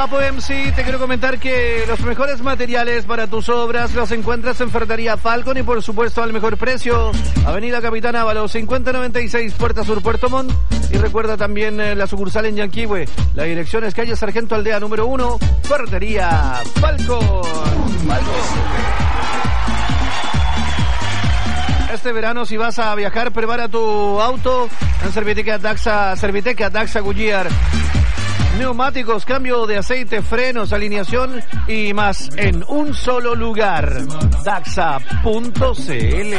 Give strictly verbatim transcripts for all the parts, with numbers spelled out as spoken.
Papo M C, te quiero comentar que los mejores materiales para tus obras los encuentras en Ferretería Falcon y por supuesto al mejor precio. Avenida Capitán Ábalos, cincuenta noventa y seis, Puerta Sur, Puerto Montt. Y recuerda también eh, la sucursal en Yanquihue. La dirección es calle Sargento Aldea número uno, Ferretería Falcon. Este verano, si vas a viajar, prepara tu auto en Serviteca Daxa, Serviteca Daxa Goodyear. Neumáticos, cambio de aceite, frenos, alineación y más en un solo lugar. Daxa punto c l.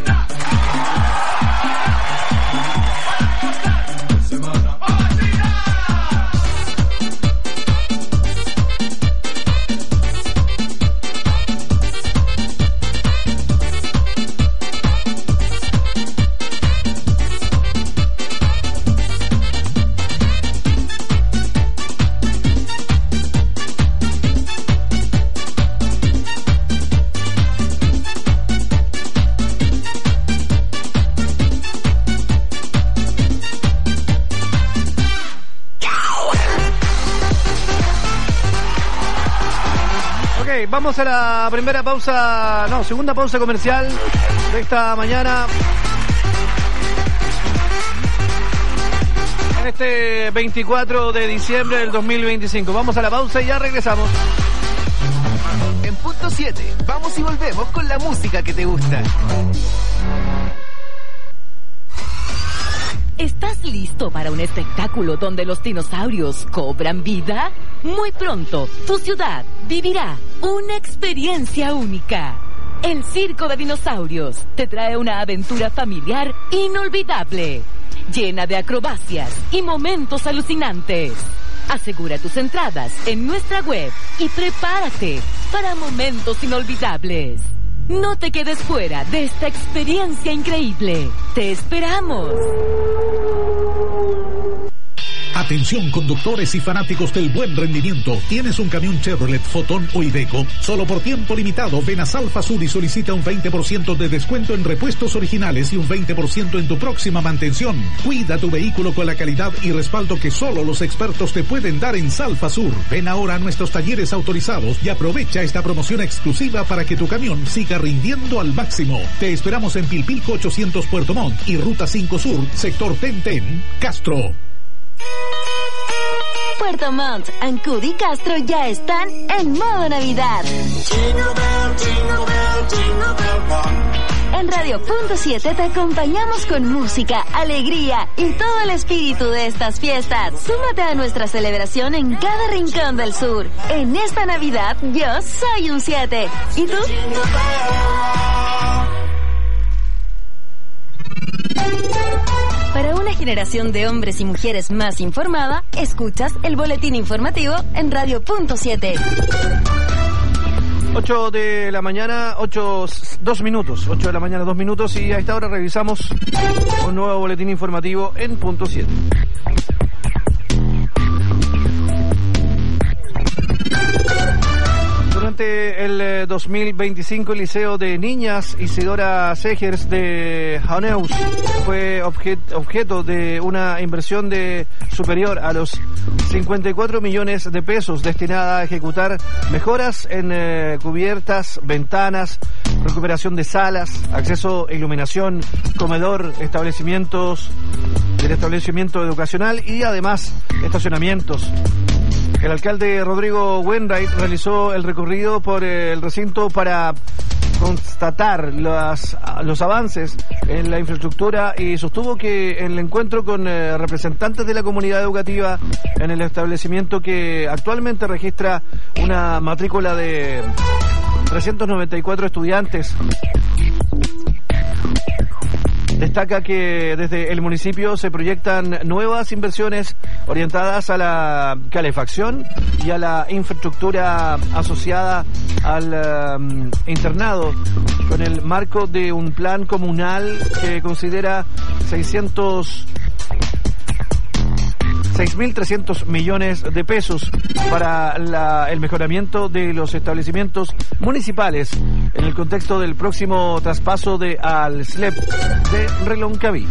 Vamos a la primera pausa, no, segunda pausa comercial de esta mañana. En este veinticuatro de diciembre del dos mil veinticinco. Vamos a la pausa y ya regresamos. En punto siete, vamos y volvemos con la música que te gusta. ¿Estás listo para un espectáculo donde los dinosaurios cobran vida? Muy pronto, tu ciudad vivirá una experiencia única. El Circo de Dinosaurios te trae una aventura familiar inolvidable, llena de acrobacias y momentos alucinantes. Asegura tus entradas en nuestra web y prepárate para momentos inolvidables. No te quedes fuera de esta experiencia increíble. ¡Te esperamos! Atención conductores y fanáticos del buen rendimiento. ¿Tienes un camión Chevrolet, Fotón o Iveco? Solo por tiempo limitado ven a Salfa Sur y solicita un veinte por ciento de descuento en repuestos originales y un veinte por ciento en tu próxima mantención. Cuida tu vehículo con la calidad y respaldo que solo los expertos te pueden dar en Salfa Sur. Ven ahora a nuestros talleres autorizados y aprovecha esta promoción exclusiva para que tu camión siga rindiendo al máximo. Te esperamos en Pilpilco ochocientos Puerto Montt y Ruta cinco Sur, sector Tenten, Castro. Puerto Montt, Ancud y Castro ya están en modo Navidad. En Radio Punto siete te acompañamos con música, alegría y todo el espíritu de estas fiestas. Súmate a nuestra celebración en cada rincón del sur. En esta Navidad yo soy un siete. ¿Y tú? Para una generación de hombres y mujeres más informada, escuchas el boletín informativo en Radio Punto siete. ocho de la mañana, ocho, dos minutos, ocho de la mañana, dos minutos, y a esta hora revisamos un nuevo boletín informativo en Punto siete. Durante el dos mil veinticinco, el Liceo de Niñas Isidora Segers de Janeus fue objet, objeto de una inversión de superior a los cincuenta y cuatro millones de pesos destinada a ejecutar mejoras en eh, cubiertas, ventanas, recuperación de salas, acceso e iluminación, comedor, establecimientos del establecimiento educacional y además estacionamientos. El alcalde Rodrigo Wainwright realizó el recorrido por el recinto para constatar las, los avances en la infraestructura y sostuvo que en el encuentro con eh, representantes de la comunidad educativa en el establecimiento, que actualmente registra una matrícula de trescientos noventa y cuatro estudiantes, destaca que desde el municipio se proyectan nuevas inversiones orientadas a la calefacción y a la infraestructura asociada al um, internado, con el marco de un plan comunal que considera seiscientos seis mil trescientos millones de pesos para la, el mejoramiento de los establecimientos municipales en el contexto del próximo traspaso de al S L E P de Reloncaví.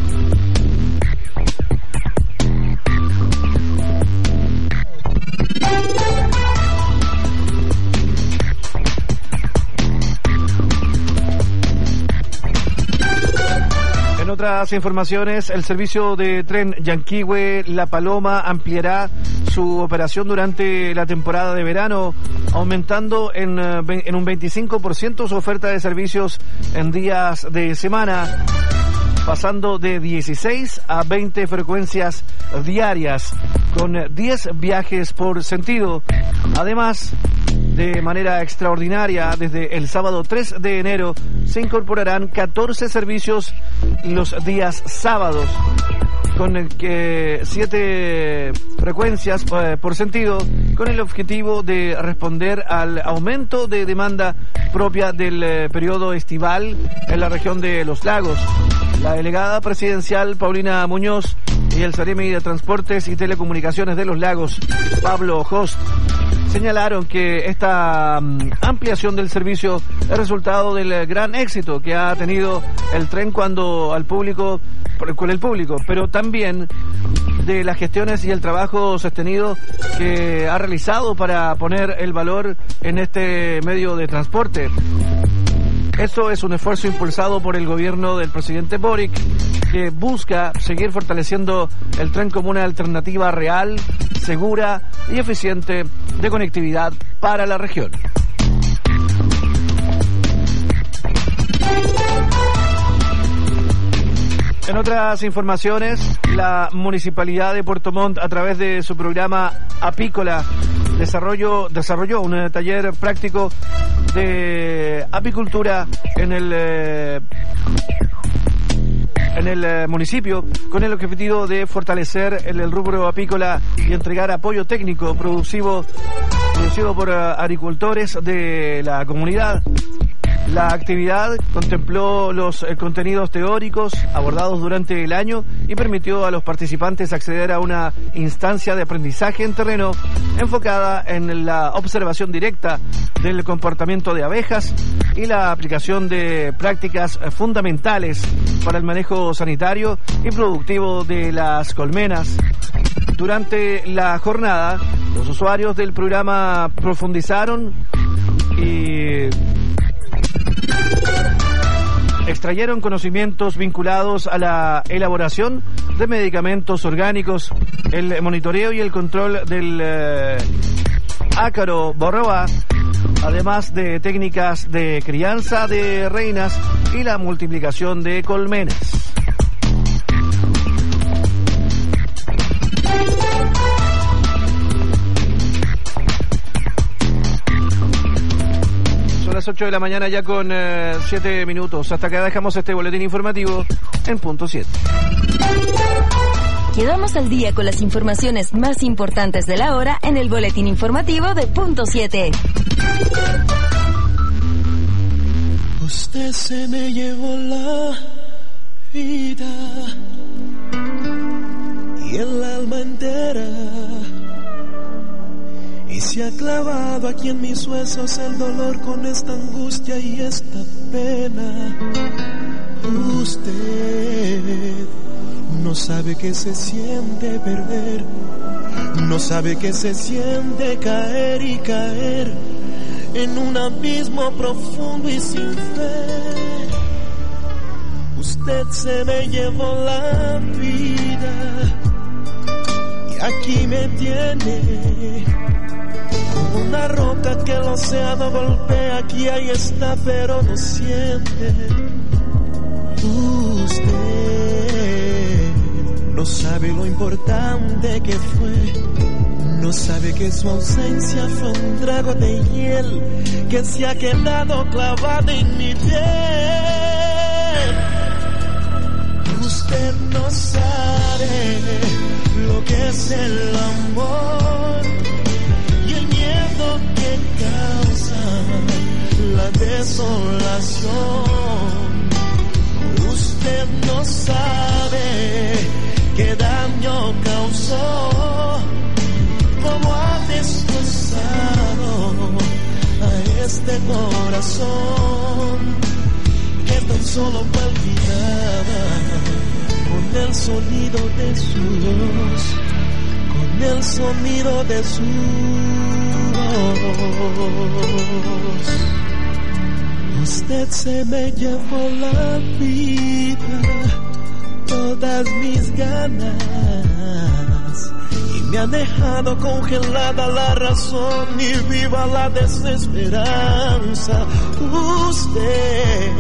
otras informaciones, el servicio de tren Yanquihue La Paloma ampliará su operación durante la temporada de verano, aumentando en, en un veinticinco por ciento su oferta de servicios en días de semana, pasando de dieciséis a veinte frecuencias diarias, con diez viajes por sentido. Además, de manera extraordinaria, desde el sábado tres de enero se incorporarán catorce servicios los días sábados, con el que siete frecuencias eh, por sentido, con el objetivo de responder al aumento de demanda propia del eh, periodo estival en la región de Los Lagos. La delegada presidencial Paulina Muñoz y el Seremi de Transportes y Telecomunicaciones de Los Lagos, Pablo Host, señalaron que esta um, ampliación del servicio es resultado del gran éxito que ha tenido el tren cuando al público, con el público, pero también de las gestiones y el trabajo sostenido que ha realizado para poner el valor en este medio de transporte. Esto es un esfuerzo impulsado por el gobierno del presidente Boric, que busca seguir fortaleciendo el tren como una alternativa real, segura y eficiente de conectividad para la región. En otras informaciones, la Municipalidad de Puerto Montt, a través de su programa apícola, desarrolló, desarrolló un taller práctico de apicultura en el eh, en el eh, municipio, con el objetivo de fortalecer el, el rubro apícola y entregar apoyo técnico producivo, producido por uh, agricultores de la comunidad. La actividad contempló los eh, contenidos teóricos abordados durante el año y permitió a los participantes acceder a una instancia de aprendizaje en terreno enfocada en la observación directa del comportamiento de abejas y la aplicación de prácticas eh, fundamentales para el manejo sanitario y productivo de las colmenas. Durante la jornada, los usuarios del programa profundizaron y extrayeron conocimientos vinculados a la elaboración de medicamentos orgánicos, el monitoreo y el control del eh, ácaro borroa, además de técnicas de crianza de reinas y la multiplicación de colmenas. Las ocho de la mañana ya con eh, siete minutos. Hasta acá dejamos este boletín informativo en punto siete. Quedamos al día con las informaciones más importantes de la hora en el boletín informativo de punto siete. Usted se me llevó la vida y el alma entera, y se ha clavado aquí en mis huesos el dolor con esta angustia y esta pena. Usted no sabe que se siente perder, no sabe que se siente caer y caer en un abismo profundo y sin fe. Usted se me llevó la vida y aquí me tiene, como una roca que el océano golpea. Aquí ahí está, pero no siente. Usted no sabe lo importante que fue, no sabe que su ausencia fue un trago de hiel que se ha quedado clavado en mi piel. Usted no sabe lo que es el amor y el miedo que causa la desolación. Usted no sabe qué daño causó, cómo ha destrozado a este corazón que tan solo palpitaba con el sonido de su voz, con el sonido de su voz. Usted se me llevó la vida todas mis ganas y me ha dejado congelada la razón y viva la desesperanza. Usted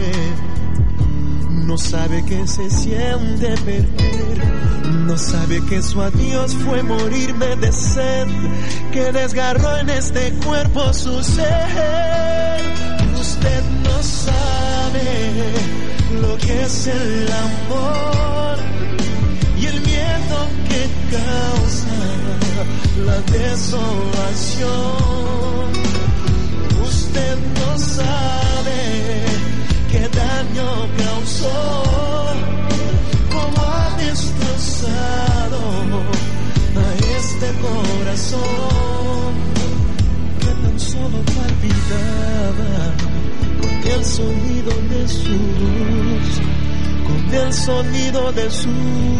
no sabe que se siente perder, no sabe que su adiós fue morirme de sed, que desgarró en este cuerpo su ser. Usted no sabe lo que es el amor y el miedo que causa la desolación. Usted no sabe qué daño causó, cómo ha destrozado a este corazón que tan solo palpitaba con el sonido de su voz, con el sonido de su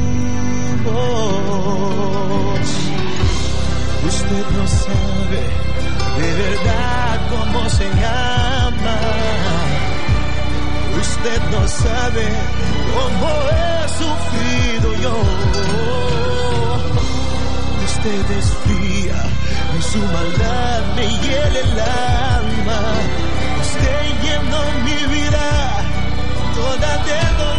voz. Usted no sabe de verdad cómo se llama. Usted no sabe cómo he sufrido yo. Usted es fría y su maldad me hiela el alma. Usted llenó mi vida toda de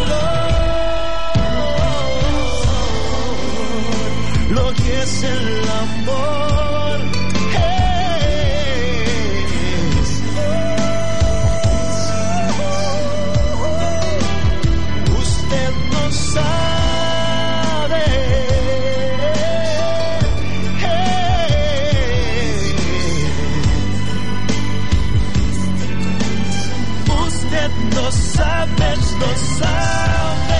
dolor. Lo que es el amor es. Usted no sabe. Usted no sabe, no sabe.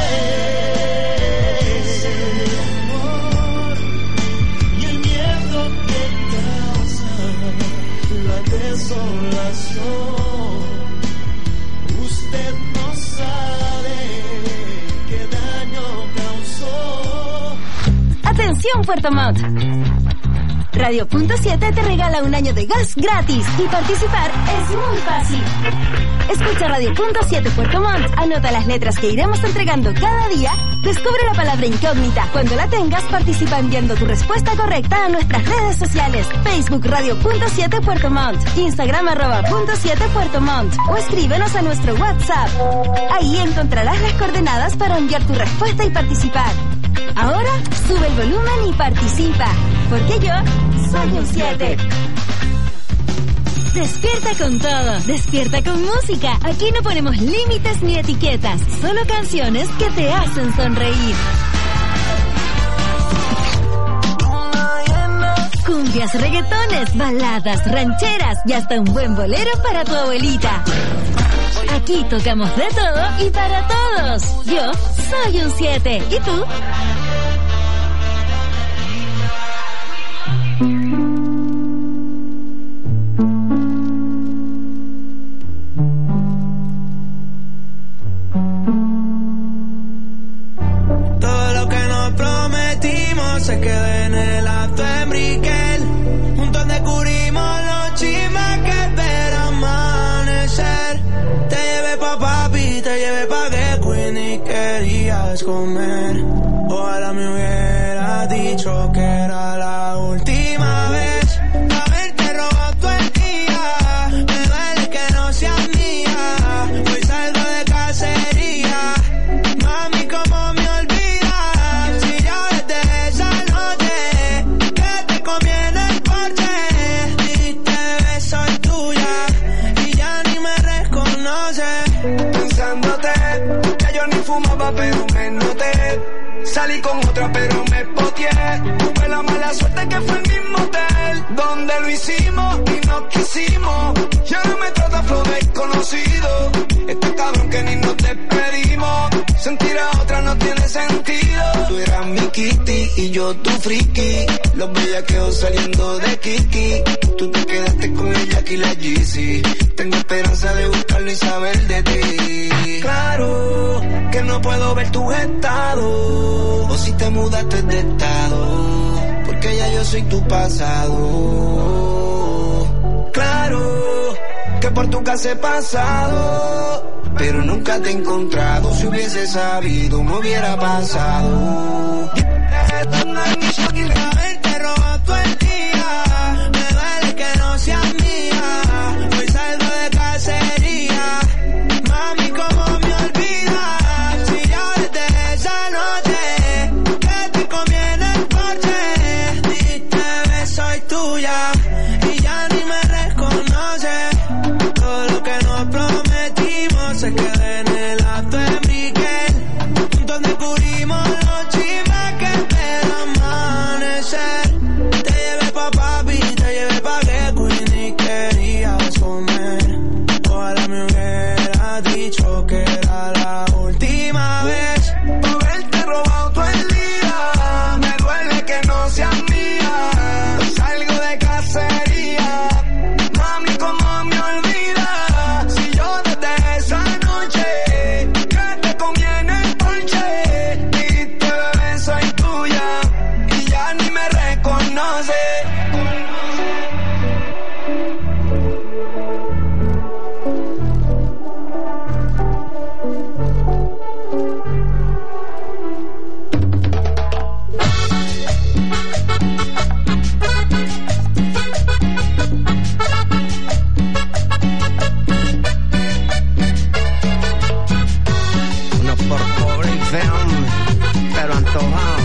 Y el miedo que causa la desolación. Usted no sabe qué daño causó. Atención Puerto Montt. Radio Punto siete te regala un año de gas gratis y participar es muy fácil. Escucha Radio Punto siete Puerto Montt, anota las letras que iremos entregando cada día, descubre la palabra incógnita. Cuando la tengas, participa enviando tu respuesta correcta a nuestras redes sociales. Facebook Radio Punto siete Puerto Montt, Instagram arroba Punto siete Puerto Montt o escríbenos a nuestro WhatsApp. Ahí encontrarás las coordenadas para enviar tu respuesta y participar. Ahora, sube el volumen y participa, porque yo soy un siete. Despierta con todo, despierta con música. Aquí no ponemos límites ni etiquetas, solo canciones que te hacen sonreír. Cumbias, reggaetones, baladas, rancheras y hasta un buen bolero para tu abuelita. Aquí tocamos de todo y para todos. Yo soy un siete. ¿Y tú? Todo lo que nos prometimos se quedó en el acto en Brickell. Juntos descubrimos los chismes que esperan amanecer. Te llevé pa' papi, te llevé pa' que Queen y querías comer. Ojalá me hubiera dicho que era la última vez. Haberte robado tu el día. Me duele que no seas mía. Hoy salgo de cacería. Mami, ¿cómo me olvidas? Si ya desde esa noche que te comí en el porche. Dijiste, bebé, soy tuya. Y ya ni me reconoces. Pensándote, que yo ni fumaba pero me noté. Salí con otra pero me poteé. Tuve la mala suerte que fue el mismo hotel donde lo hicimos y nos quisimos. Ya no me trata flow desconocido. Este cabrón que ni nos despedimos. Sentir a otra no tiene sentido. Tú eras mi Kitty y yo tu friki. Los bellaqueos saliendo de Kiki. Tú te quedaste con ella aquí la Yeezy. Tengo esperanza de buscarlo y saber de ti. Claro que no puedo ver tus estados. O si te mudaste de estado. Porque ya yo soy tu pasado. Claro que por tu casa he pasado. pero nunca te he encontrado. Si hubiese sabido, me hubiera pasado. Te robo todo el día, me duele que no seas mía. Hoy salgo de cacería, mami, ¿cómo me olvidas? Si ya desde esa noche que te comí en el porche, dijiste, bebé, soy tuya, y ya ni me reconoces. Todo lo que nos prometimos se queda en el acto de Brickell, donde cubrimos los chismes que esperan amanecer. Te llevé pa' papi, te llevé pa' que Queen y querías comer. Ojalá me hubiera dicho que era la última vez. Por haberte robado todo el día, me duele que no seas mía. Hoy salgo de cacería, mami, ¿cómo me olvidas? Si yo desde esa noche que te comí en el porche, dijiste, bebé, soy tuya, y ya ni me reconoces. No por pobre y feo, pero antojado.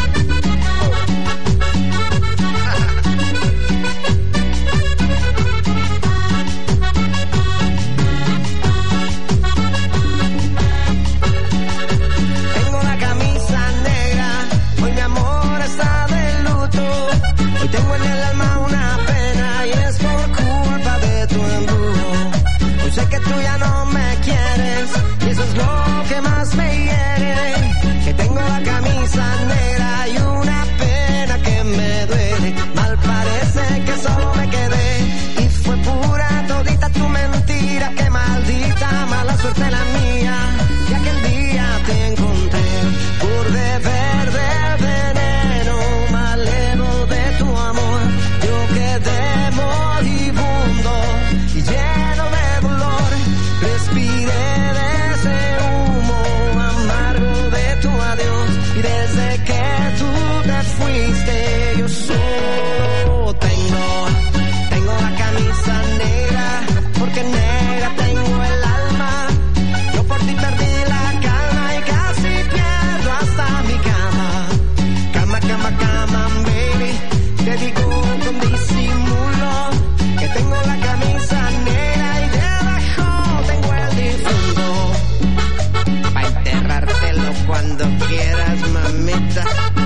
Tengo la camisa negra, hoy mi amor está de luto. Hoy tengo en el alma una pena y es por culpa de tu embrujo. Hoy sé que tú ya no me quieres y eso es lo que más me hiere. Que tengo la camisa negra y una pena que me duele. Mal parece que solo me quedé y fue pura todita tu mentira. Que maldita mala suerte la mía, y aquel día te encontré por beber del veneno malevo de tu amor. Yo quedé moribundo y lleno de dolor. Respiré de ese humo amargo de tu adiós, y desde que tú te fuiste yo solo tengo, tengo la camisa negra, porque negra tengo el alma. Yo por ti perdí la calma y casi pierdo hasta mi cama. Cama, cama, cama, baby, te digo con disimulo que tengo la camisa negra y debajo tengo el difunto. Pa' enterrártelo cuando quieras, mamita.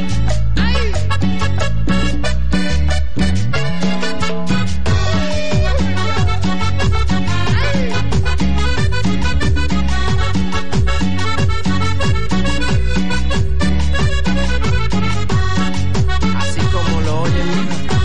Así como lo oyen, mija.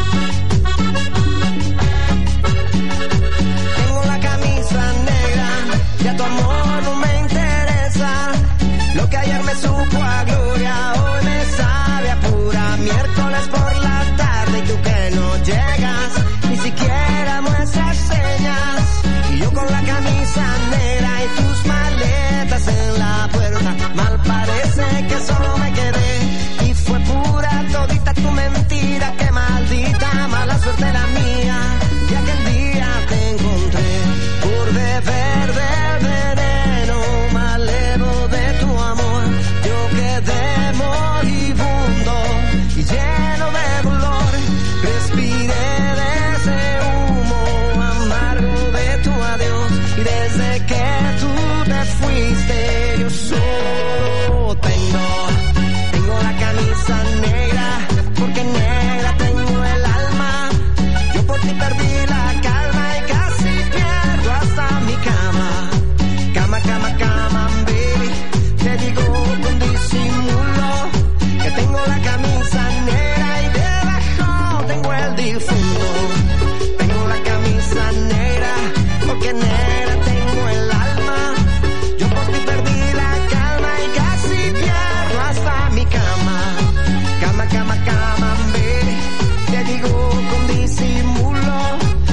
Tengo la camisa negra, ya tu amor no me interesa. Lo que ayer me supo a gloria, hoy me sabe a pura miércoles por la tarde. Y tú que no llegas, ni siquiera muestras señas. Y yo con la camisa negra y tus maletas en la puerta. Mal parece que solo me quedé y fue pura todita tu mentira. Que maldita mala suerte la mía, y aquel día te encontré por beber del veneno malevo de tu amor. Yo quedé moribundo y lleno de dolor. Respiré de ese humo amargo de tu adiós, y desde que tú te fuiste yo solo tengo, tengo la camisa negra, porque negra tengo el alma. Yo por ti perdí la calma y casi pierdo hasta mi cama. Cama, cama, cama, baby, te digo con disimulo que tengo la camisa negra y debajo tengo el difunto. Tengo la camisa negra, porque negra tengo el alma. Yo por ti perdí la calma y casi pierdo hasta mi cama. Cama, cama, cama, baby, te digo con disimulo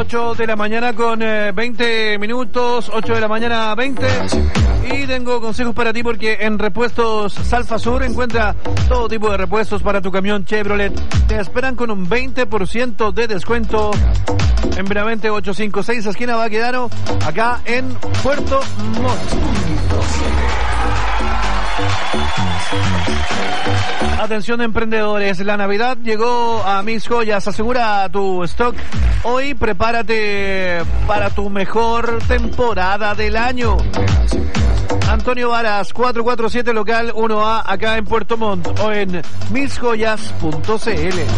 ocho de la mañana con eh, veinte minutos, ocho de la mañana veinte. Y tengo consejos para ti porque en Repuestos Salfa Sur encuentra todo tipo de repuestos para tu camión Chevrolet. Te esperan con un veinte por ciento de descuento en Benavente ochocientos cincuenta y seis, esquina Baquedano, acá en Puerto Montt. Atención emprendedores, la Navidad llegó a Mis Joyas. Asegura tu stock. Hoy prepárate para tu mejor temporada del año. Antonio Varas, cuatrocientos cuarenta y siete local uno A, acá en Puerto Montt, o en mis joyas punto c l.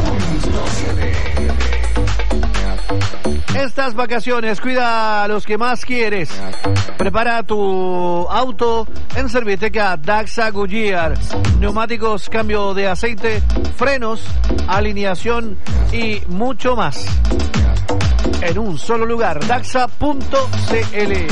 Estas vacaciones, cuida a los que más quieres. Prepara tu auto en Serviteca Daxa Goodyear. Neumáticos, cambio de aceite, frenos, alineación y mucho más. En un solo lugar, daxa punto c l.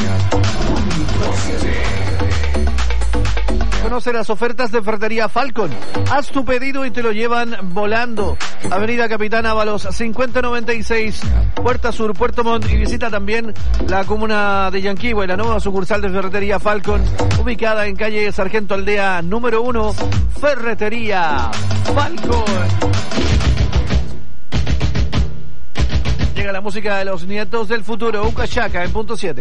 Conoce las ofertas de Ferretería Falcon. Haz tu pedido y te lo llevan volando. Avenida Capitán Ábalos, cincuenta noventa y seis, Puerta Sur, Puerto Montt. Y visita también la comuna de Yanquihue, la nueva sucursal de Ferretería Falcon, ubicada en calle Sargento Aldea número uno, Ferretería Falcon. Llega la música de los nietos del futuro, Ucachaca en punto siete.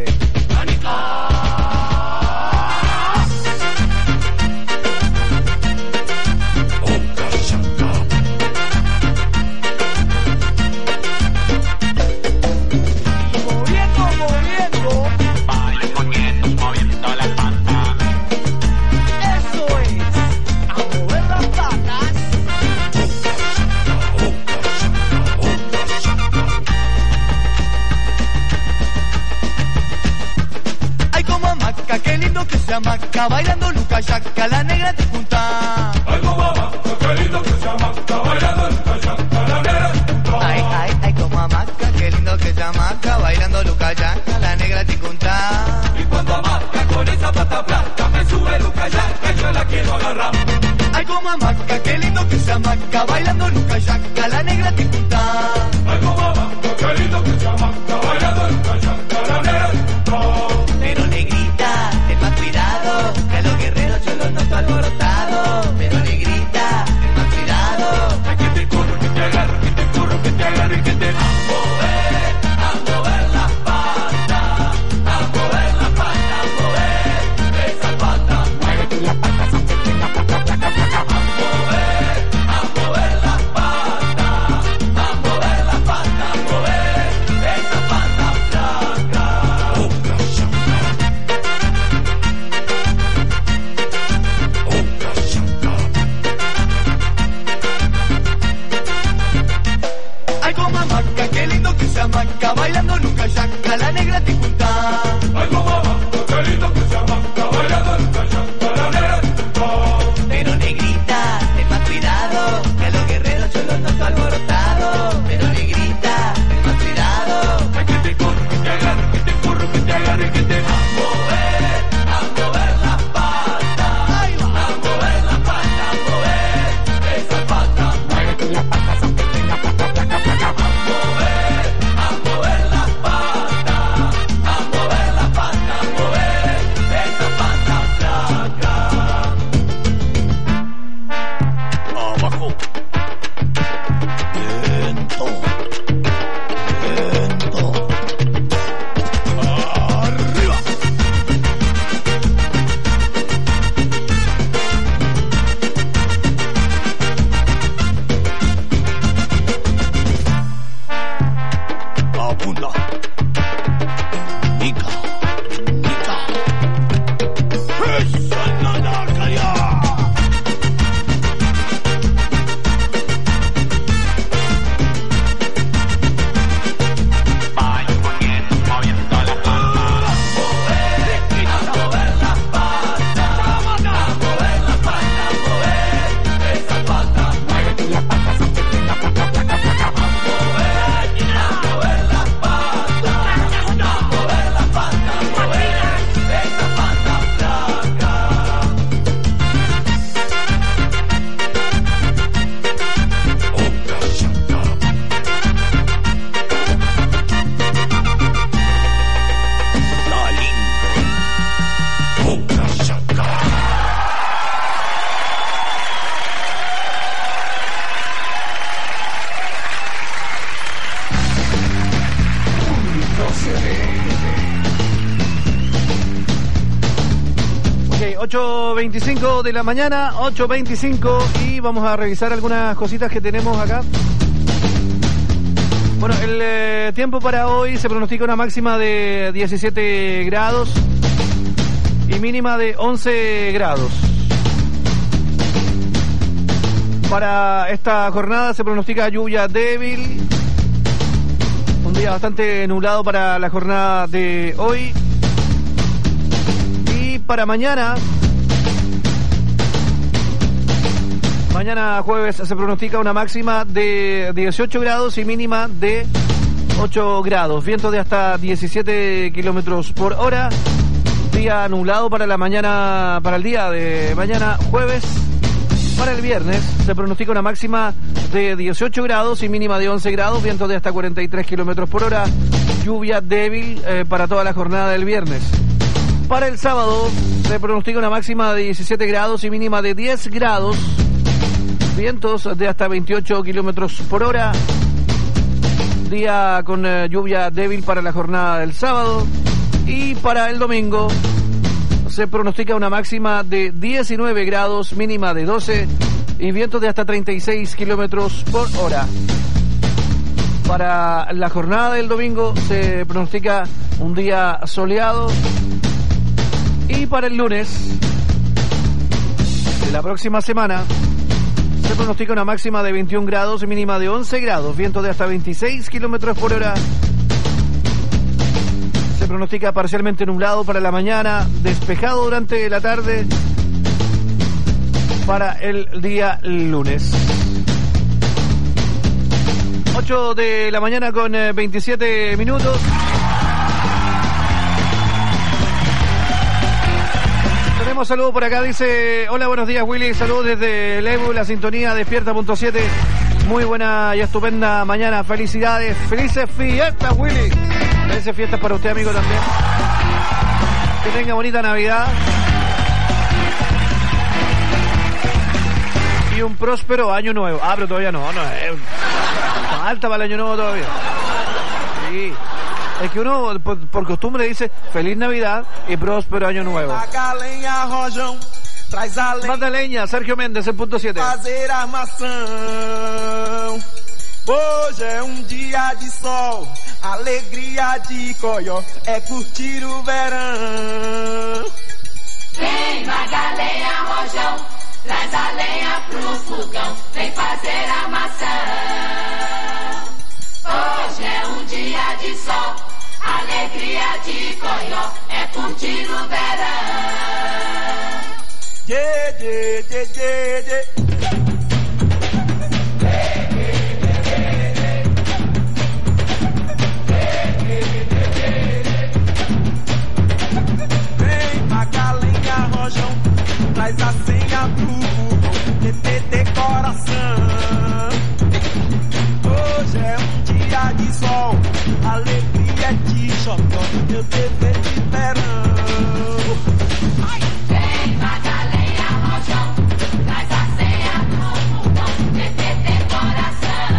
Qué lindo que se amaca, bailando Luca Yaca, la negra te junta. Ay, como amaca, qué lindo que se amaca, bailando Luca Yaca, la negra te junta. Ay, ay, ay, como amaca, qué lindo que se amaca, bailando Luca Yaca, la negra te junta. Y cuando amaca con esa pata plata, me sube Luca Yaca y yo la quiero agarrar. Ay, como amaca, qué lindo que se amaca, bailando Luca Yaca, la negra te junta. Ay, como amaca, qué lindo que se amaca, bailando Luca Yaca, la negra te junta. Pero negrita, ten más cuidado, que a los guerreros yo los noto alborotados. Pero negrita, ten más cuidado. Ay, que te corro, que te agarro, que te corro, que te agarro y que te... A mover, a mover las patas, a mover las patas, a mover esas patas. Muévete las patas, aunque tenga placa, placa, placa. A mover, a mover las patas, a mover las patas, a mover esas patas. ocho veinticinco de la mañana, ocho veinticinco, y vamos a revisar algunas cositas que tenemos acá. Bueno, el eh, tiempo para hoy se pronostica una máxima de diecisiete grados y mínima de once grados. Para esta jornada se pronostica lluvia débil. Un día bastante nublado para la jornada de hoy. Y para mañana, mañana jueves se pronostica una máxima de dieciocho grados y mínima de ocho grados. Viento de hasta diecisiete kilómetros por hora. Día nublado para la mañana, para el día de mañana jueves. Para el viernes se pronostica una máxima de dieciocho grados y mínima de once grados, viento de hasta cuarenta y tres kilómetros por hora, lluvia débil eh, para toda la jornada del viernes. Para el sábado se pronostica una máxima de diecisiete grados y mínima de diez grados, vientos de hasta veintiocho kilómetros por hora, día con eh, lluvia débil para la jornada del sábado. Y para el domingo se pronostica una máxima de diecinueve grados, mínima de doce y vientos de hasta treinta y seis kilómetros por hora. Para la jornada del domingo se pronostica un día soleado. Y para el lunes de la próxima semana se pronostica una máxima de veintiún grados y mínima de once grados, vientos de hasta veintiséis kilómetros por hora. Se pronostica parcialmente nublado para la mañana, despejado durante la tarde para el día lunes. ocho de la mañana con veintisiete minutos. Tenemos saludos por acá, dice: hola, buenos días Willy, saludos desde Lebu, la sintonía despierta punto siete. Muy buena y estupenda mañana, felicidades, felices fiestas Willy. Felices fiestas para usted, amigo, también. Que tenga bonita Navidad. Y un próspero año nuevo. Ah, pero todavía no, no es. Falta para el año nuevo todavía. Sí. Es que uno, por, por costumbre, dice feliz Navidad y próspero año nuevo. Manda leña, Sergio Méndez, en punto siete. Fazer armação. Hoje é um dia de sol, alegria de coió, é curtir o verão. Vem, Magalenha, rojão, traz a lenha pro fogão, vem fazer armação. Hoje é um dia de sol, alegria de coió, é curtir o verão. Yeah, yeah, yeah, yeah, yeah. Vem, Magalenha, rojão, traz a senha pro fogão, T T T coração. Hoje é um dia de sol, alegria de xodó, meu dever de verão. Vem, Magalenha, rojão, traz a senha pro fogão, T T T coração.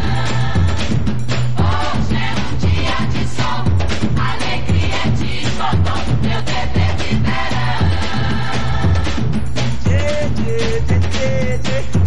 Hoje é um dia de sol, alegria de xodó, meu dever de verão. Yeah, yeah, yeah, yeah, yeah.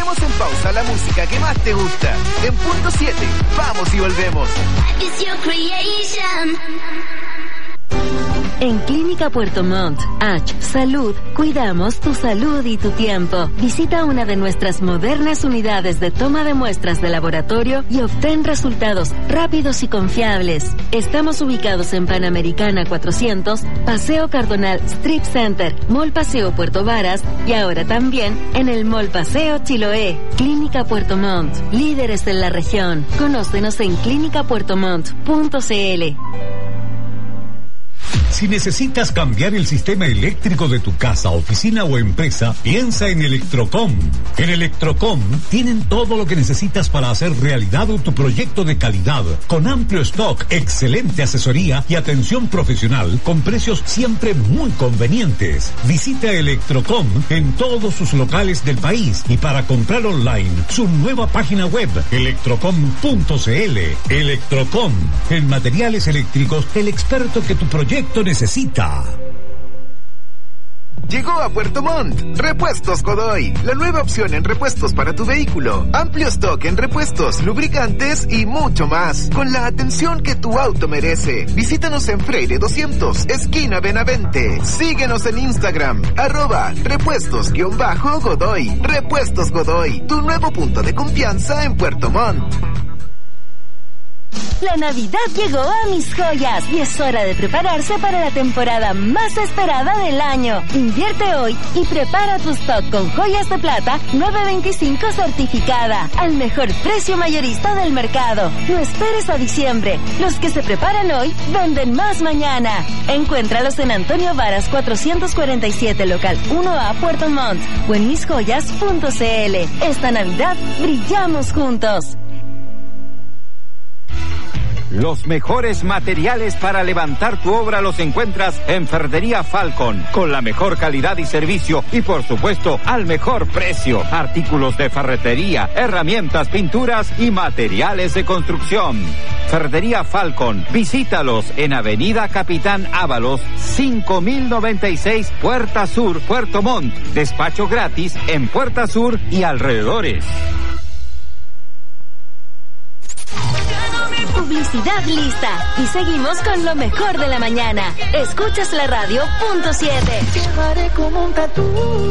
Ponemos en pausa la música que más te gusta. En punto siete, vamos y volvemos. En Clínica Puerto Montt, H Salud, cuidamos tu salud y tu tiempo. Visita una de nuestras modernas unidades de toma de muestras de laboratorio y obtén resultados rápidos y confiables. Estamos ubicados en Panamericana cuatrocientos, Paseo Cardonal Strip Center, Mall Paseo Puerto Varas y ahora también en el Mall Paseo Chiloé. Clínica Puerto Montt, líderes en la región. Conócenos en clínica puerto montt punto c l. Si necesitas cambiar el sistema eléctrico de tu casa, oficina o empresa, piensa en Electrocom. En Electrocom tienen todo lo que necesitas para hacer realidad tu proyecto de calidad, con amplio stock, excelente asesoría y atención profesional, con precios siempre muy convenientes. Visita Electrocom en todos sus locales del país y para comprar online, su nueva página web, electrocom punto c l. Electrocom, en materiales eléctricos, el experto que tu proyecto necesita. Llegó a Puerto Montt, Repuestos Godoy, la nueva opción en repuestos para tu vehículo. Amplio stock en repuestos, lubricantes y mucho más, con la atención que tu auto merece. Visítanos en Freire doscientos, esquina Benavente. Síguenos en Instagram, arroba repuestos-godoy. Repuestos Godoy, tu nuevo punto de confianza en Puerto Montt. La Navidad llegó a Mis Joyas y es hora de prepararse para la temporada más esperada del año. Invierte hoy y prepara tu stock con joyas de plata nueve veinticinco certificada al mejor precio mayorista del mercado. No esperes a diciembre. Los que se preparan hoy venden más mañana. Encuéntralos en Antonio Varas cuatrocientos cuarenta y siete, local uno A, Puerto Montt o en mis joyas punto c l. Esta Navidad brillamos juntos. Los mejores materiales para levantar tu obra los encuentras en Ferretería Falcon, con la mejor calidad y servicio y por supuesto al mejor precio. Artículos de ferretería, herramientas, pinturas y materiales de construcción. Ferretería Falcon, visítalos en Avenida Capitán Ábalos, cinco mil noventa y seis, Puerta Sur, Puerto Montt. Despacho gratis en Puerta Sur y alrededores. Publicidad lista y seguimos con lo mejor de la mañana. Escuchas la radio punto siete. Llevaré como un tatú.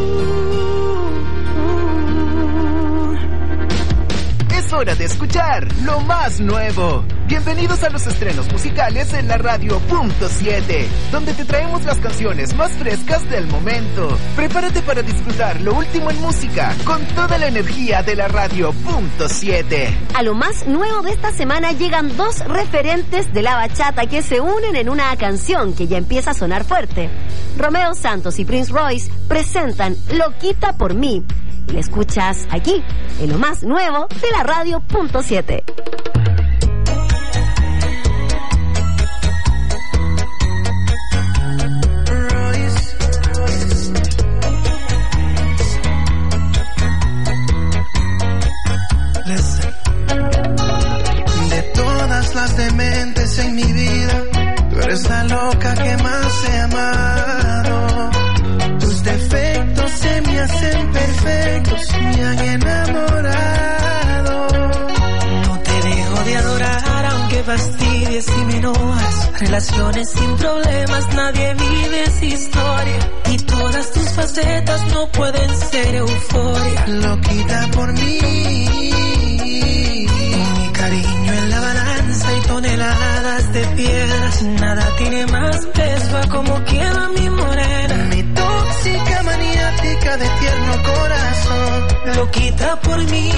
Es hora de escuchar lo más nuevo. Bienvenidos a los estrenos musicales en la radio punto siete, donde te traemos las canciones más frescas del momento. Prepárate para disfrutar lo último en música con toda la energía de la radio punto siete. A lo más nuevo de esta semana llegan dos referentes de la bachata que se unen en una canción que ya empieza a sonar fuerte. Romeo Santos y Prince Royce presentan Loquita por mí. Y la escuchas aquí, en lo más nuevo de la radio punto siete. De todas las dementes en mi vida, tú eres la loca que más he amado. Tus defectos se me hacen perfectos, me han enamorado. No te dejo de adorar aunque fastidies y me enojas. Relaciones sin problemas, nadie vive esa historia. Y todas tus facetas no pueden ser euforia. Loquita por mí, mi cariño en la balanza y toneladas de piedras. Nada tiene más peso a como quiero a mi morena. Mi tóxica maniática de tierno corazón. Loquita por mí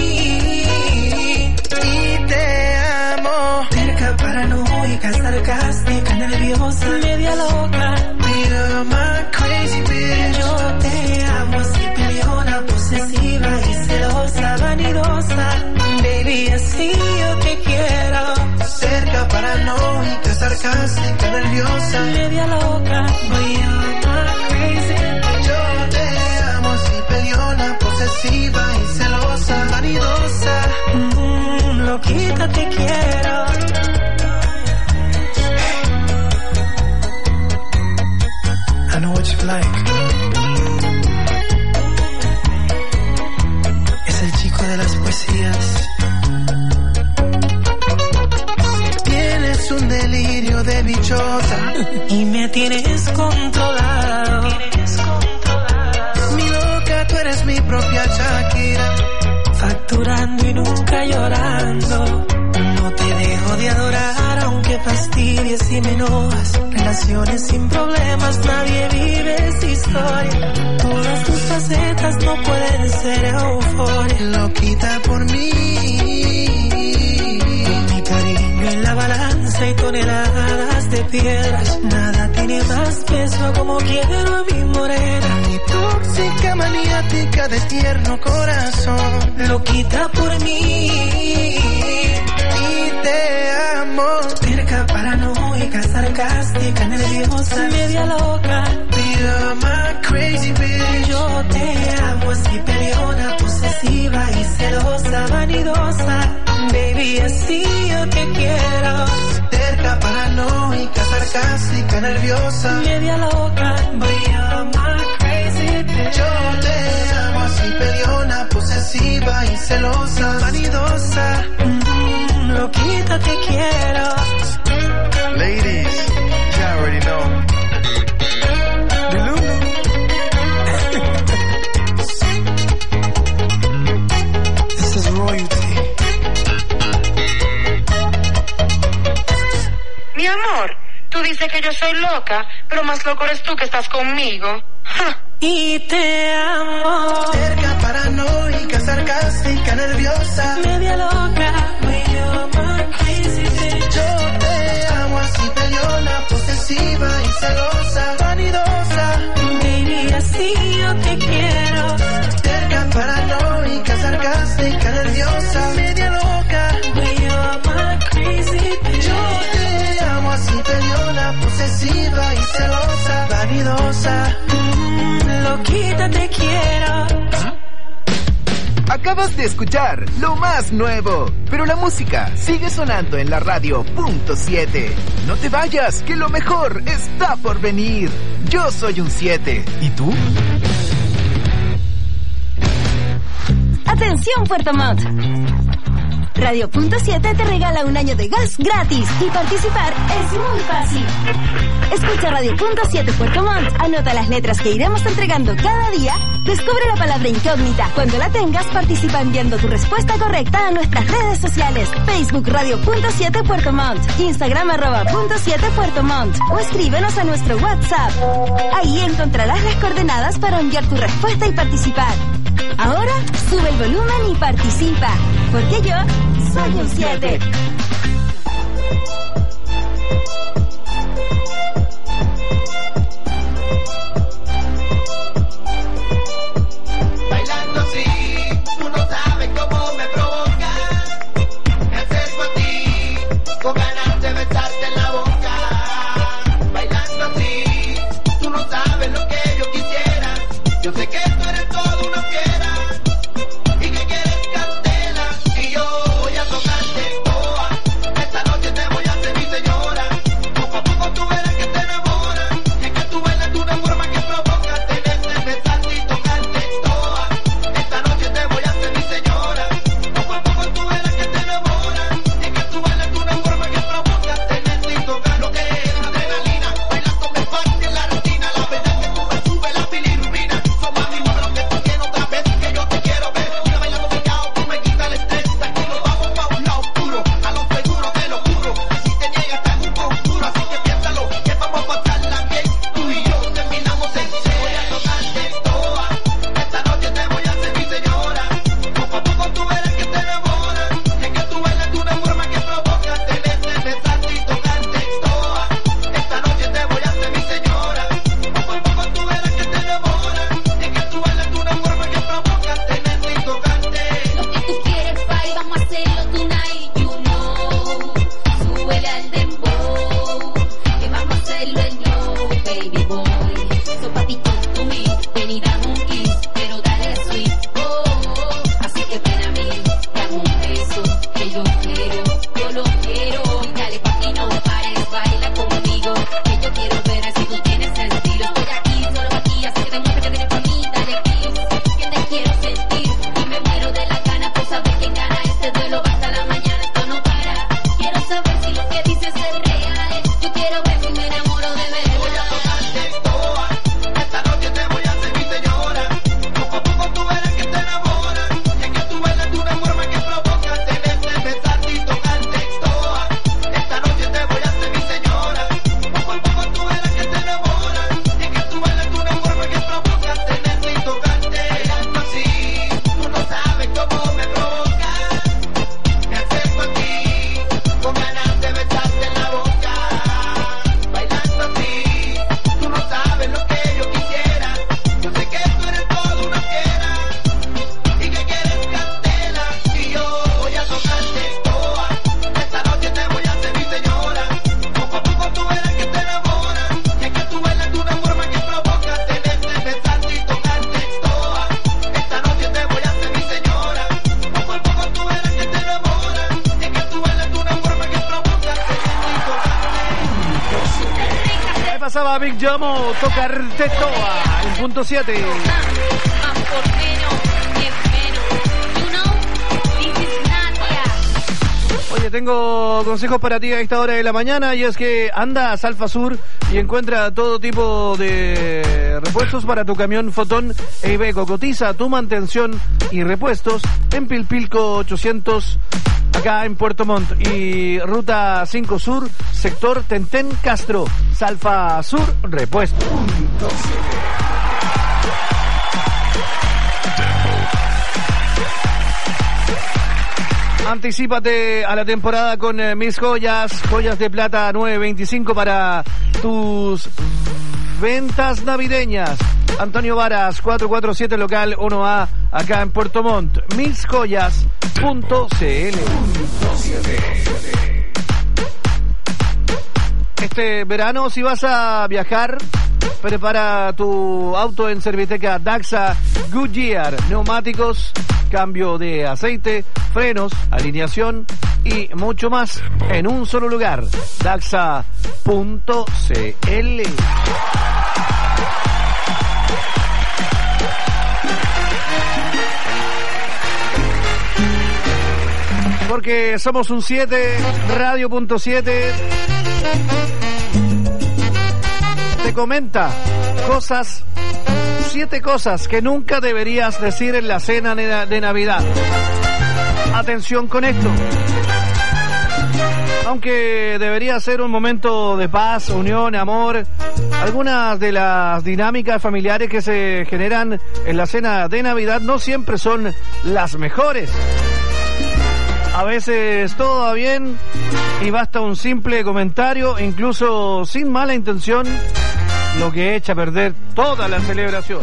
y te amo. Terca, paranoica, sarcástica, nerviosa, media loca. You're my crazy bitch. Yo te amo así peleona, posesiva y celosa, vanidosa. Baby, así yo te quiero. Cerca, paranoica, sarcástica, nerviosa, media loca. Boy, you're my crazy. Yo te amo así peleona, posesiva y celosa, vanidosa. Mm, loquita te quiero. I know what you like. Esa el chico de las poesías. Tienes un delirio de bichota y me tienes controlado. Mi loca, tú eres mi propia Shakira, facturando y nunca llorando. No te dejo de adorar aunque fastidies y me enojas. Relaciones sin problemas, nadie vive esa historia. Todas tus facetas no pueden ser euforia. Loquita por mí, con mi cariño en la balanza y toneladas de piedras. Nada tiene más peso como quiero a mi morena. Mi tóxica maniática de tierno corazón. Loquita por mí y te amo. Terca, paranoica, sarcástica, nerviosa, media loca. You're my crazy bitch. Yo te amo así, peleona, posesiva y celosa, vanidosa. Baby, así yo te quiero. Terca, paranoica, sarcástica, nerviosa, media loca. You're my crazy bitch. Yo te amo así, peleona, posesiva y celosa, vanidosa. Mm, loquita, te quiero. Ladies, you already know. This is royalty. Mi amor, tú dices que yo soy loca, pero más loco eres tú que estás conmigo. ¡Ja! Y te amo. Cerca, paranoica, sarcástica, nerviosa, media loca. You're my crazy bitch. Yo te amo así, peleona, posesiva y celosa, vanidosa. Baby, así yo te quiero. Cerca, paranoica, sarcástica, nerviosa, media loca. You're my crazy bitch. Yo te amo así, peleona, posesiva y celosa, vanidosa. Loquita, te quiero. Acabas de escuchar lo más nuevo, pero la música sigue sonando en la radio punto siete. No te vayas, que lo mejor está por venir. Yo soy un siete. ¿Y tú? Atención, Puerto Montt. Radio punto siete te regala un año de gas gratis y participar es muy fácil. Escucha Radio punto siete Puerto Montt, anota las letras que iremos entregando cada día, descubre la palabra incógnita. Cuando la tengas, participa enviando tu respuesta correcta a nuestras redes sociales: Facebook Radio punto siete Puerto Montt, Instagram arroba punto siete Puerto Montt o escríbenos a nuestro WhatsApp. Ahí encontrarás las coordenadas para enviar tu respuesta y participar. Ahora sube el volumen y participa, porque yo soy un siete. Bailando así, tú no sabes cómo me provoca. Me acerco a ti, con ganas de besarte en la boca. Bailando así, tú no sabes lo que yo quisiera. Yo sé que tú eres todo una fiera y que quieres candela, y yo voy a tocarte toa. Esta noche te voy a hacer mi señora. Poco a poco tú verás que te Toa, Big Jamo, tocarte Toa, en punto siete. Oye, tengo consejos para ti a esta hora de la mañana y es que anda a Salfa Sur y encuentra todo tipo de repuestos para tu camión Fotón e Iveco. Cotiza tu mantención y repuestos en Pilpilco ochocientos, acá en Puerto Montt, y Ruta cinco Sur, sector Tentén Castro. Salfa Sur Repuestos. Anticípate a la temporada con eh, mis joyas, joyas de plata nueve veinticinco para tus ventas navideñas. Antonio Varas, cuatrocientos cuarenta y siete local uno A, acá en Puerto Montt. mis joyas punto c l. Este verano, si vas a viajar, prepara tu auto en Serviteca Daxa Goodyear. Neumáticos, cambio de aceite, frenos, alineación y mucho más en un solo lugar. Daxa punto c l. Porque somos un siete, Radio punto siete te comenta cosas, siete cosas que nunca deberías decir en la cena de Navidad. Atención con esto. Aunque debería ser un momento de paz, unión, amor, algunas de las dinámicas familiares que se generan en la cena de Navidad no siempre son las mejores. A veces todo va bien y basta un simple comentario, incluso sin mala intención, lo que echa a perder toda la celebración.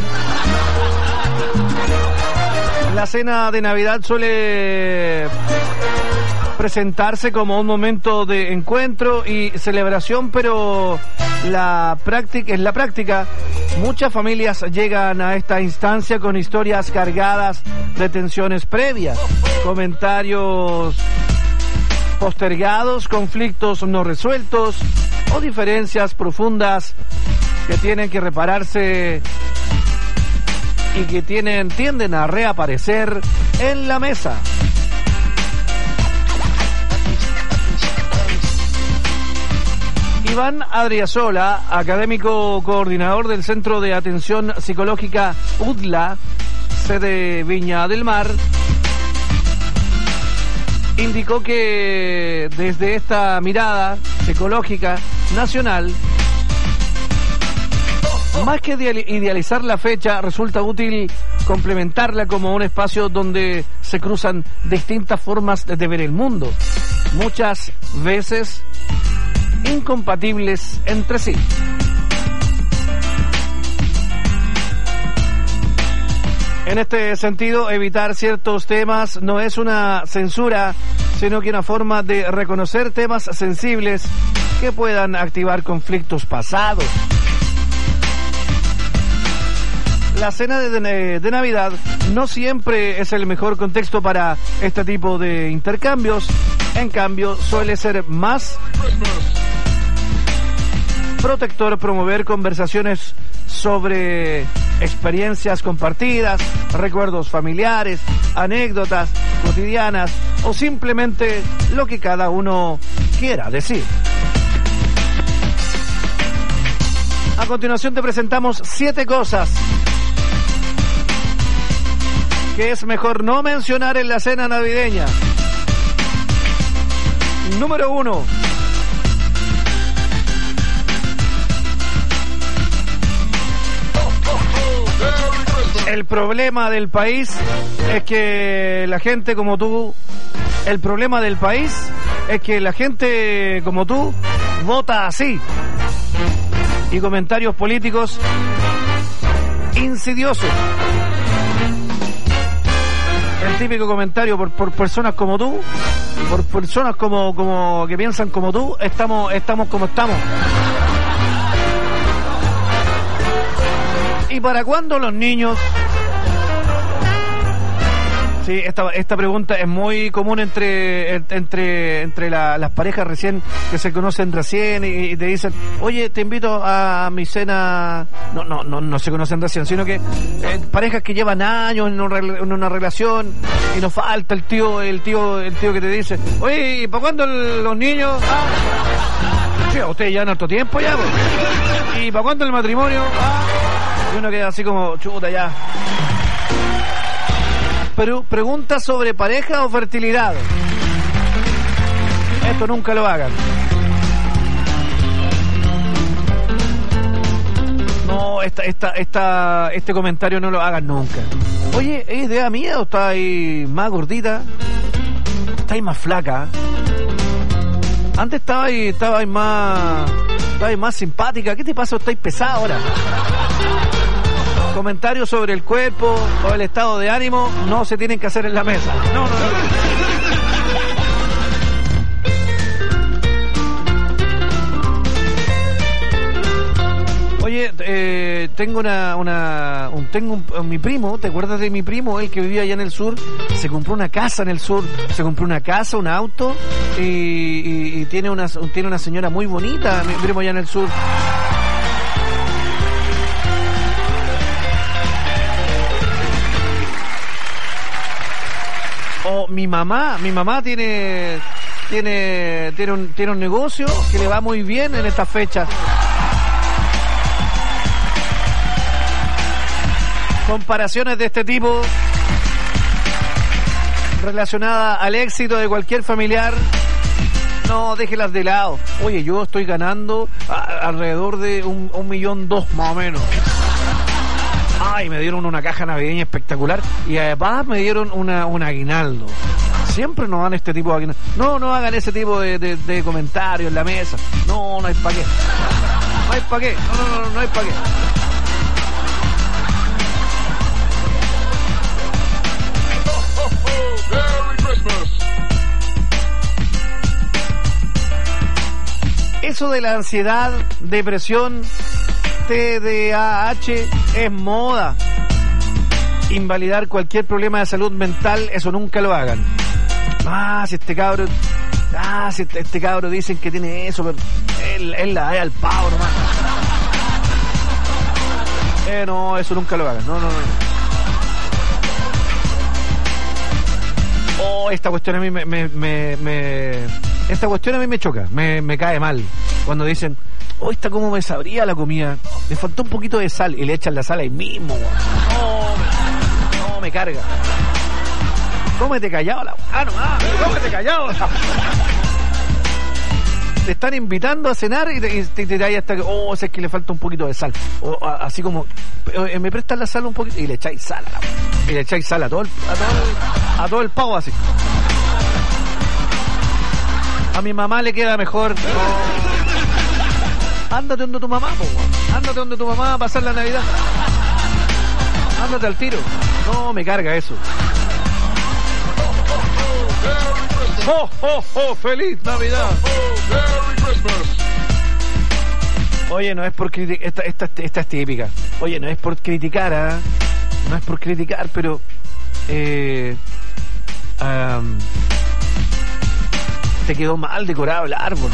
La cena de Navidad suele presentarse como un momento de encuentro y celebración, pero la práctica, en la práctica muchas familias llegan a esta instancia con historias cargadas de tensiones previas, comentarios postergados, conflictos no resueltos o diferencias profundas que tienen que repararse y que tienen, tienden a reaparecer en la mesa. Iván Adriasola, académico coordinador del Centro de Atención Psicológica U D L A, sede Viña del Mar, indicó que desde esta mirada psicológica nacional, más que idealizar la fecha, resulta útil complementarla como un espacio donde se cruzan distintas formas de ver el mundo, muchas veces incompatibles entre sí. En este sentido, evitar ciertos temas no es una censura, sino que una forma de reconocer temas sensibles que puedan activar conflictos pasados. La cena de, de Navidad no siempre es el mejor contexto para este tipo de intercambios. En cambio, suele ser más protector promover conversaciones sobre experiencias compartidas, recuerdos familiares, anécdotas cotidianas o simplemente lo que cada uno quiera decir. A continuación te presentamos siete cosas que es mejor no mencionar en la cena navideña. Número uno. El problema del país es que la gente como tú, el problema del país es que la gente como tú vota así. Y comentarios políticos insidiosos. El típico comentario por, por personas como tú, por personas como, como que piensan como tú, estamos, estamos como estamos. ¿Y para cuándo los niños? Sí, esta, esta pregunta es muy común entre entre entre la, las parejas recién que se conocen recién y, y te dicen, oye, te invito a mi cena. No, no, no, no se conocen recién, sino que eh, parejas que llevan años en una, en una relación y nos falta el tío, el tío, el tío que te dice, oye, ¿y para cuándo el, los niños? Ah, sí, ustedes ya en harto tiempo ya, pues. ¿Y para cuándo el matrimonio? Ah, y uno queda así como, chuta ya. Pero pregunta sobre pareja o fertilidad. Esto nunca lo hagan. No, esta, esta, esta, este comentario no lo hagan nunca. Oye, ¿es idea mía o está ahí más gordita? Está ahí más flaca. Antes estaba ahí, estaba ahí más, estaba ahí más simpática. ¿Qué te pasa? ¿Estáis pesada ahora? Comentarios sobre el cuerpo o el estado de ánimo no se tienen que hacer en la mesa. No, no, no. Oye, eh, tengo una, una un, tengo un, mi primo, ¿te acuerdas de mi primo? El que vivía allá en el sur, se compró una casa en el sur, se compró una casa, un auto y, y, y tiene una tiene una señora muy bonita, mi primo allá en el sur. O mi mamá, mi mamá tiene tiene tiene un tiene un negocio que le va muy bien en esta fecha. Comparaciones de este tipo relacionadas al éxito de cualquier familiar, no, déjelas de lado. Oye, yo estoy ganando a, alrededor de un, un millón dos más o menos. Ay, me dieron una caja navideña espectacular y además me dieron una, un aguinaldo. Siempre nos dan este tipo de aguinaldo. No, no hagan ese tipo de, de, de comentarios en la mesa. No, no hay pa' qué. No hay pa' qué. No, no, no, no hay pa' qué. Eso de la ansiedad, depresión, T D A H es moda. Invalidar cualquier problema de salud mental, eso nunca lo hagan. Ah, si este cabro, ah, si este, este cabro dicen que tiene eso, pero él, él la da al pavo nomás. Eh, no, eso nunca lo hagan. No, no, no. Oh, esta cuestión a mí me, me, me, me esta cuestión a mí me choca, me, me cae mal. Cuando dicen, oh, esta como me sabría la comida, le faltó un poquito de sal y le echan la sal ahí mismo. No, no, me carga. Cómete callado la... Ah, no, ah, cómete callado. Te están invitando a cenar y te, y te, te da hasta que, oh, es que le falta un poquito de sal. O a, así como, eh, me prestan la sal un poquito y le echáis sal a la... Y le echáis sal a todo el, a todo el, a todo el pavo así. A mi mamá le queda mejor. Oh. Ándate donde tu mamá, po. Ándate donde tu mamá a pasar la Navidad. Ándate al tiro. No, me carga eso. ¡Oh, oh, oh! ¡Feliz Navidad! Oye, no es por criticar, esta, esta, esta es típica. Oye, no es por criticar, ¿eh? No es por criticar, pero... Eh, um, te quedó mal decorado el árbol.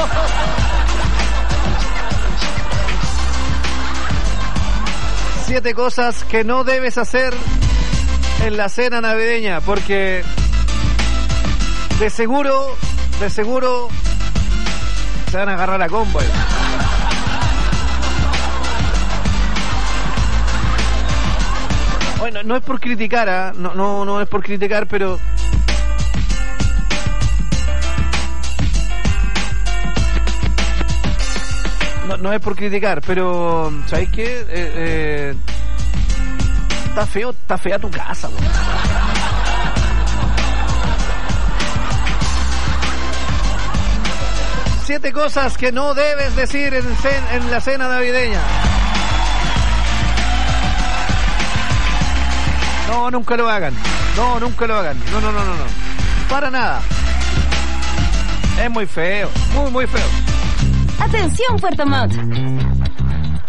Siete cosas que no debes hacer en la cena navideña, porque... De seguro, de seguro se van a agarrar a combo. Bueno, no es por criticar, ¿eh? no, no, no es por criticar, pero no, no es por criticar, pero ¿sabéis qué? Eh, eh... Está feo, está fea tu casa, bro. Siete cosas que no debes decir en, cen, en la cena navideña. No, nunca lo hagan. No, nunca lo hagan. No, no, no, no, no. Para nada. Es muy feo. Muy, muy feo. Atención, Puerto Montt.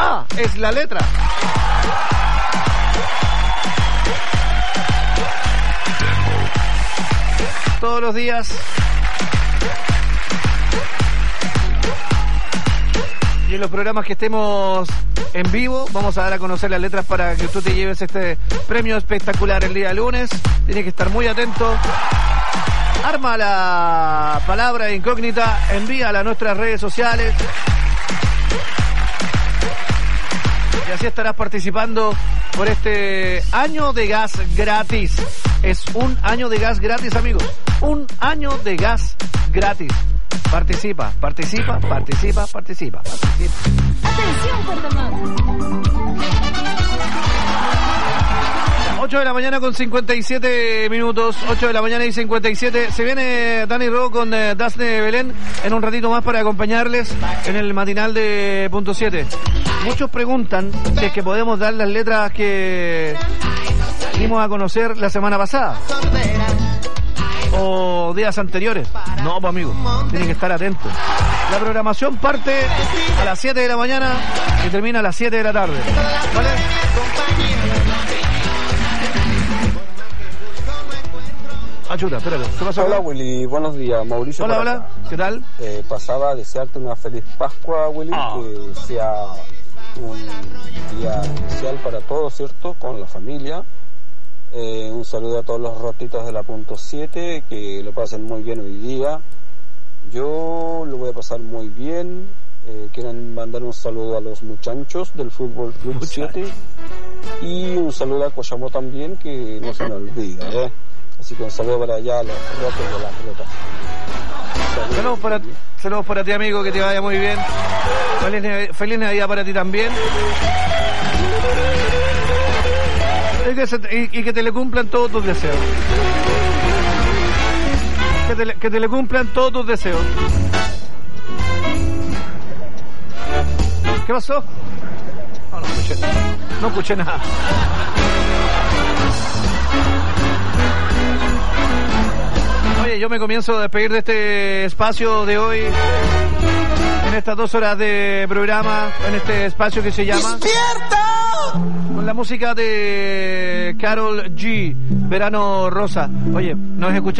A es la letra. Todos los días y en los programas que estemos en vivo vamos a dar a conocer las letras para que tú te lleves este premio espectacular el día lunes. Tienes que estar muy atento. Arma la palabra incógnita, envíala a nuestras redes sociales y así estarás participando por este año de gas gratis. Es un año de gas gratis, amigos. Un año de gas gratis. Participa, participa, participa, participa, participa. Atención, Puerto Montt. ocho de la mañana con cincuenta y siete minutos, ocho de la mañana y cincuenta y siete. Se viene Dani Ro con eh, Dafne Belén en un ratito más para acompañarles en el matinal de Punto siete. Muchos preguntan si es que podemos dar las letras que dimos a conocer la semana pasada o días anteriores. No, pues amigo, tienen que estar atentos. La programación parte a las siete de la mañana y termina a las siete de la tarde, ¿vale? Ayuda, espérate, ¿qué pasó? Hola Willy, buenos días, Mauricio. Hola, hola, ¿qué tal? Eh, pasaba a desearte una feliz Pascua, Willy, Ah. que sea un día especial para todos, ¿cierto? Con la familia. Eh, un saludo a todos los rotitos de la Punto siete, que lo pasen muy bien hoy día. Yo lo voy a pasar muy bien. Eh, quieren mandar un saludo a los muchachos del Fútbol Club siete y un saludo a Coyamó también, que no se me olvida, ¿eh? Así que un saludo para allá a los rotos de las pelotas. Saludos para, saludos para ti, amigo, que te vaya muy bien. Feliz, Nav- feliz Navidad para ti también. Y que, se te, y, y que te le cumplan todos tus deseos. Que te, le- que te le cumplan todos tus deseos. ¿Qué pasó? No, no escuché, no escuché nada. Oye, yo me comienzo a despedir de este espacio de hoy, en estas dos horas de programa, en este espacio que se llama ¡Despierta! Con la música de Karol G, Verano Rosa. Oye, nos escuchamos.